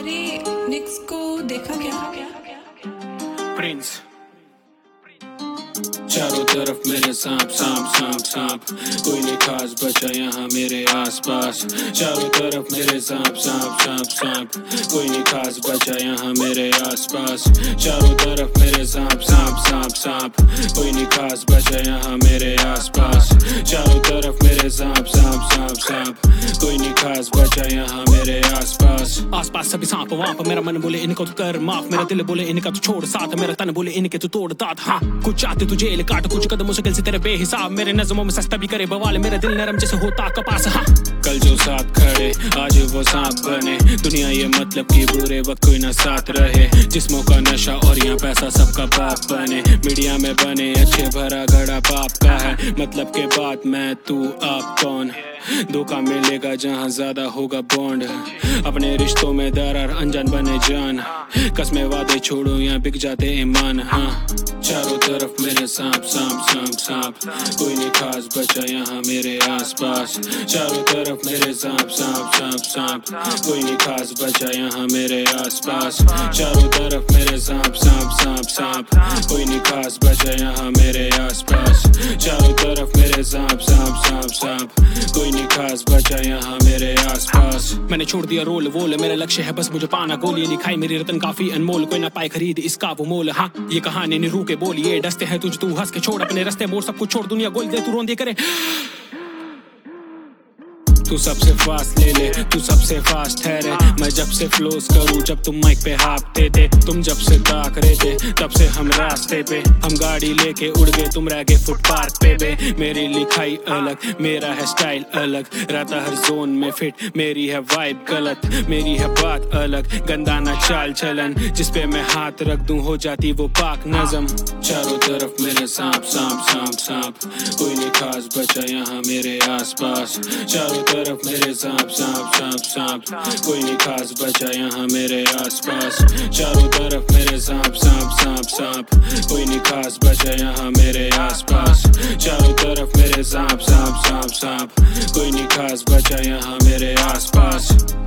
मेरी निक्स को देखा क्या? प्रिंस। चारों तरफ मेरे सांप सांप सांप सांप, कोई नहीं खास बचा यहाँ मेरे आसपास। चारों तरफ मेरे सांप सांप सांप सांप, कोई नहीं खास बचा यहाँ मेरे आसपास। चारों तरफ मेरे सांप सांप सांप सांप, कोई नहीं खास बचा यहाँ मेरे आसपास। चारों तरफ मेरे सांप सांप सांप सांप, कोई नहीं खास बचा यहाँ मेरे आसपास। आसपास सभी सांप वाप, मेरा मन बोले इनको तू कर माफ, मेरा दिल बोले इनका तू छोड़ साथ, मेरा तन बोले इनके तू तोड़ दांत। हाँ कुछ चाहते तू जेल काट, कुछ कदम मुश्किल से तेरे बेहिसाब, मेरे नज़मों में सस्ता भी करे बवाल, मेरा दिल नरम जैसे होता कपास। हाँ कल जो साथ खड़े आज वो सांप बने, दुनिया ये मतलब कि बुरे वक्त कोई ना साथ रहे। जिस्मों का नशा और यहाँ पैसा सबका बाप बने, मीडिया में बने अच्छे भरा गड़ा पाप का है। मतलब के बाद मैं तू आप कौन, धोखा मिलेगा जहाँ ज्यादा होगा बॉन्ड। अपने रिश्तों में दरार अनजान बने जान, कसमें वादे छोड़ो यहाँ बिक जाते ईमान। हाँ चारों तरफ मेरे सांप सांप सांप सांप, कोई नहीं खास बचा यहाँ मेरे आसपास। चारों तरफ मेरे सांप सांप सांप सांप, कोई नहीं खास बचा यहाँ मेरे आसपास। चारों तरफ मेरे सांप सांप सांप सांप, कोई नहीं खास बचा यहाँ मेरे आसपास। चारों तरफ मेरे सांप सांप सांप सांप, कोई नहीं खास बचा यहाँ मेरे आसपास। मैंने छोड़ दिया रोल वोल, मेरा लक्ष्य है बस मुझे पाना गोल, ये लिखाई मेरी रतन काफी अनमोल, कोई ना पाए खरीद इसका वो मोल। हाँ ये कहानी निरू के बोलिए डसते हैं तुझ, तू हंस के छोड़ अपने रास्ते मोड़, सब कुछ छोड़ दुनिया गोल दे तू रोंदे करे। तू सबसे फास्ट ले ले, तू सबसे फास्ट ठहरे, मैं जब से फ्लोस करूँ जब तुम माइक पे हाँपते थे। तुम जब से ताक रहे थे तब से हम रास्ते पे, हम गाड़ी लेके उड़ गए तुम रह गए फुटपाथ पे बे। मेरी लिखाई अलग, मेरा है स्टाइल अलग, रहता हर जोन में फिट, मेरी है वाइब गलत, मेरी है बात अलग, गंदा ना चाल चलन, जिस पे मैं हाथ रख दूं हो जाती वो पाक नज़म। चारों तरफ मेरे सांप सांप सांप सांप, कोई नहीं खास बचा यहाँ मेरे आसपास। चारों तरफ मेरे सांप सांप सांप सांप, कोई नहीं खास बचा यहाँ मेरे आसपास। चारों तरफ मेरे सांप सांप सांप सांप, कोई नहीं खास बचा यहाँ मेरे आसपास। चारों तरफ मेरे सांप सांप सांप सांप, कोई नहीं खास बचा यहाँ मेरे आसपास।